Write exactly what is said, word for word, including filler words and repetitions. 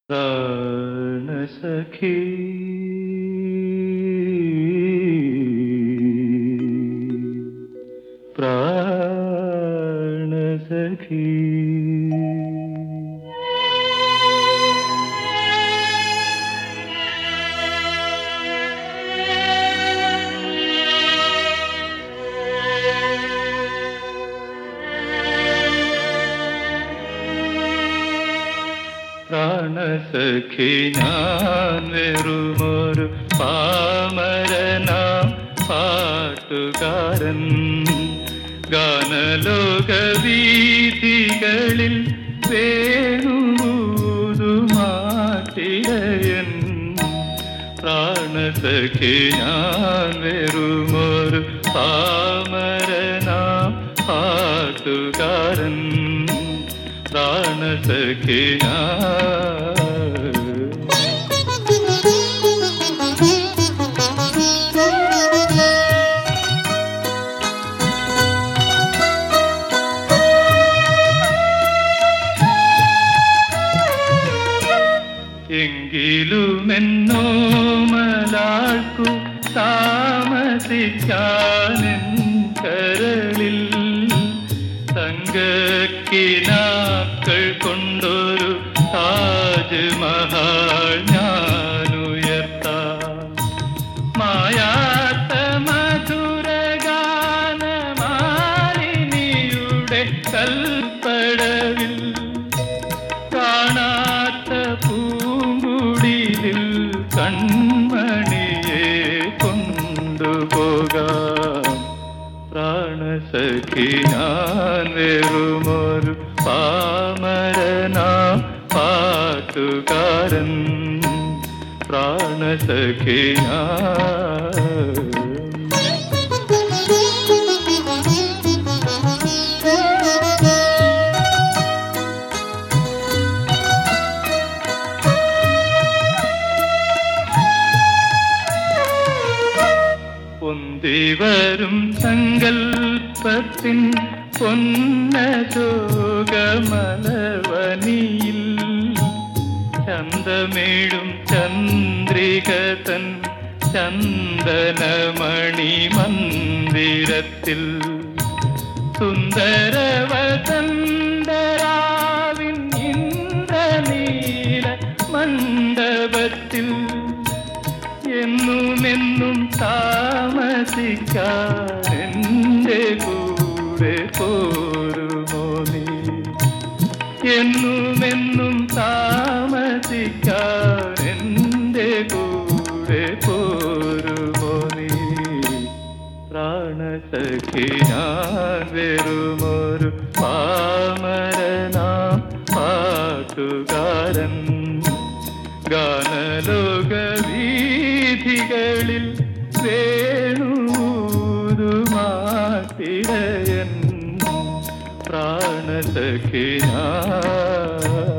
പ്രാണസഖി പ്രാണസഖി പ്രാണസഖി ഞാൻ വെറുമൊരു പാമരനാം പാട്ടുകാരൻ. ഗാനലോക വീഥികളിൽ വേണുമാട്ടിടയൻ. പ്രാണസഖി ഞാൻ വെറുമൊരു പാമരനാം പാട്ടുകാരൻ. പ്രാണസഖി എങ്കിലുമെന്നോ മലാൾക്കു താമസിക്കാനെൻ കരളിൽ തങ്കക്കിനാക്കൾ കൊണ്ടൊരു താജ്മഹൽ ഞാനുയർത്താം. മായാത്ത മധുരഗാനമാലിനിയുടെ കൽപ്പടവിൽ കാണാത്ത പൂങ്കുടിലിൽ കൺമണിയെ കൊണ്ടുപോകാം. പ്രാണസഖി ഞാൻ വെറുമൊരു പാമരനാം പാട്ടുകാരൻ. പ്രാണസഖി പൊന്തിവരും സങ്കൽപ്പത്തിൻ പൊന്നശോകമലവനിയിൽ ചന്തമേഴും ചന്ദ്രികതൻ ചന്ദനമണി മന്ദിരത്തിൽ സുന്ദരവസന്തരാവിൻ ഇന്ദ്രനീല മണ്ഡപത്തിൽ എന്നുമെന്നും താമസിക്കാൻ എൻ്റെ കൂടെ പോരുമോ നീ? എന്നുമെന്നും താമസിക്കാൻ എൻ്റെ കൂടെ പോരുമോ നീ? പ്രാണസഖി ഞാൻ വെറുമൊരു പാമരനാം പാട്ടുകാരൻ. ഗാനലോക വീഥികളിൽ വേണുമാട്ടിടയൻ. പ്രാണസഖി